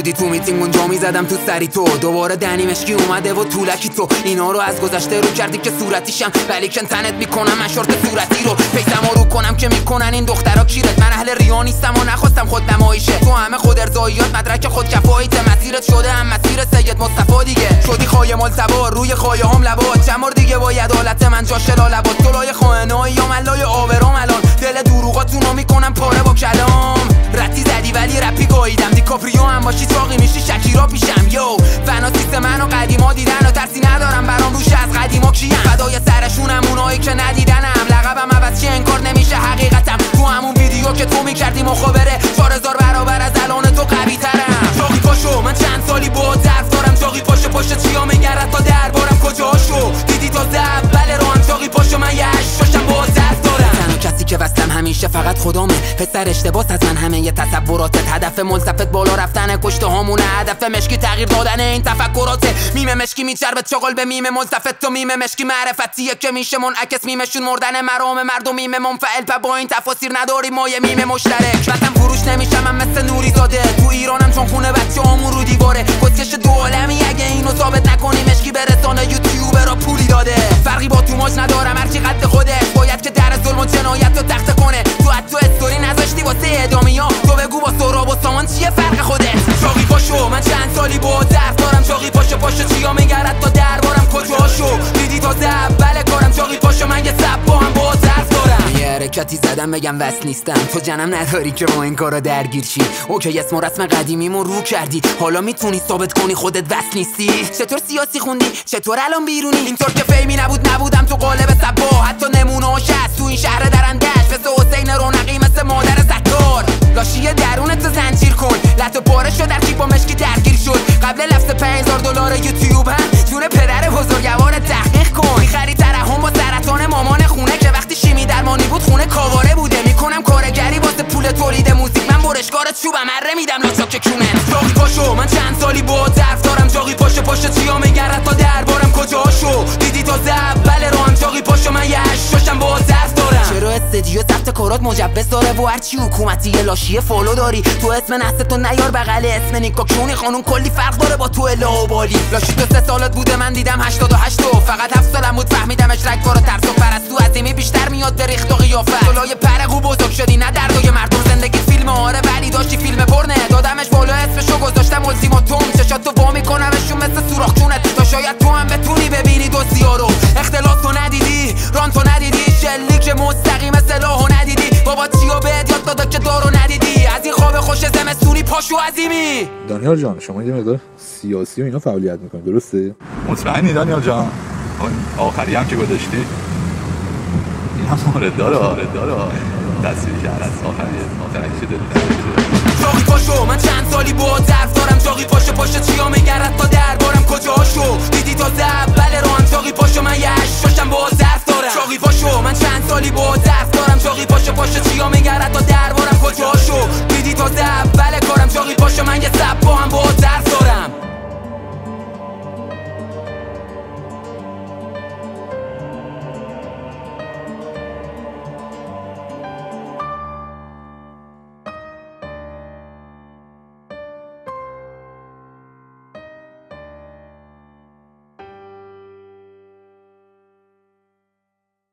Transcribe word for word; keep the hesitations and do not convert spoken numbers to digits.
بودی تو میتینگ اونجا میزدم تو سری تو. دوباره دنی مشکی اومده و طولکی تو اینا رو از گذشته رو کردی که صورتیشم ولی کن تنت میکنم من شورت صورتی رو پیسم رو کنم که میکنن این دخترا کیرت. من اهل ریا نیستم و نخواستم خود نمایشه تو همه خود ارضاییات مدرک خود کفایت مسیرت شده هم مسیر سید مصطفی دیگه شدی خایه ملتبا روی خایه هم لبات چند بار دیگه با عدالت من جاش لالبات دلای خائنای یا ملای آورام الان دل دروغاتونو میکنم پاره با کلام رتی زدی ولی رپی گاییدم دیکاپریو هم باشی چاقی میشی شکیرا پیشم یو فناسیست منو قدیما دیدن و ترسی ندارم برام روش از قدیما کیم فدای سرشونم اونایی که ندیدنم لقبم عوض چه انکار نمیشه حقیقتم تو همون ویدیو که تو میکردی مخابره چهار هزار برابر از الان تو قوی ترم چاقی پاشو من چند سالی با درف دارم چاقی پاشو پاشو چیا میگرد تا دربارم کجاشو دیدی تا زبل رو هم چاقی پاشو من یه هشتاشم با درف دارم تنها کسی که وصلم همیشه فقط خدامه پسر اشتباس از من همه یه تصوراتت هدف ملتفت بالا رفتن کشته هامونه هدف مشکی تغییر دادن این تفکراته میم مشکی میچربت چاقل به میم ملتفت تو میم مشکی معرفتیه که میشه منعکس میمشون مردن مرام مردم میم منفعل پا با این تفاسیر نداری ما یه میم مشترک وطن فروش نمیشم من مثل نوری زاده تو ایرانم چون خونه بچه همون رو دیواره کسکش دو عالمی اگه اینو ثابت نکنی مشکی برسانه یوتیوب را پولی داده فرقی با تو ماش ندارم هرچی قد خودت باید که در ظلم و جنایت رو تخته کنه تو حتی استوری نذاشتی واسه ادامی ها تو بگو با سراب و سامان چیه فرق خودت چاقی پاشو من چند سالی با درف دارم چاقی پاشو پاشو چیا میگرد تا دربارم کجاشو دیدی تا زبل کارم چاقی پاشو من یه سب با هم با درف دارم یه حرکتی زدم بگم وصل نیستم تو جنم نداری که با این کارا درگیر چی اوکی اسم و رسم قدیمیمو رو کردی حالا میتونی ثابت کنی خودت وصل نیستی چطور سیاسی خوندی چطور الان بیرونی اینطور که فیمی نبود نبودم تو قالب صبا حتی نمونه‌اش هست تو این شهر درندش مثل حسین رونقی مثل مادر ستار لاشی درونت زنجیر کن لطو پاره شد در کیپ با مشکی درگیر شد قبل لفظ پنج هزار دلار یوتیوب هم جون پدر بزرگوار تحقیق کن میخری ترحم با سرطان مامان خونه که وقتی شیمی درمانی بود خونه کاواره بوده میکنم کارگری واسه پول تولید موزیک من برشکار چوبم اره میدم لاچاک کونت چاقی پاشو من چند سالی با درف دارم چاقی پاشو پاشو چیا میگرد تا دربارم کجاشو دیدی تا زبل رو هم چاقی پاشو من یه هشتاشم با درف دارم چرا استدیو ثبت کارات مجبز داره و هرچی حکومتی یه لاشی فالو داری تو اسم نستو نیار بغل اسم نیکا کونی خانون کلی فرق داره با تو اله و بالی لاشی تو سه سالت بوده من دیدم هشتاد و هشت فقط هفت سالم بود فهمیدمش رگبار و ترس و پرستو عظیمی بیشتر میاد به ریخت و قیافت جلوی پرقو بزرگ شدی نه دردای مردم زندگی فیلم آره ولی داشتی فیلم پرنه دادمش بالا اسمشو گذاشتم التیماتوم چشات تو وا میکنمشون مثل سوراخ جونت تا شاید تو هم بتونی ببینی دوستیا رو اختلاس تو ندیدی ران تو ندیدی شلیک مستقیم سلاحو ندیدی بابا چیو بهت یاد داده که دارو ندیدی از این خواب خوش زمستونی پاشو عظیمی. دانیال جان شما یه مقدار سیاسی و اینا فعالیت میکنید درسته؟ مطمئنی دانیال جان؟ اون آخری هم که گذاشتی این هم مورد داره مورد داره تصویری که از آخری آخری چه دل چاقی پاشو من چند سالی با درف دارم چاقی پاشو پاشو چیا میگرد تا دربارم کجاشو دیدی تا زبل رو هم چاقی پاشو من یه هشتاشم با درف دارم چاقی پاشو من چند سالی با درف دارم چاقی پاشو پاشو چیا میگرد تا دربارم کجاشو دیدی تا زبل کارم چاقی پاشو من یه سب با هم با درف دارم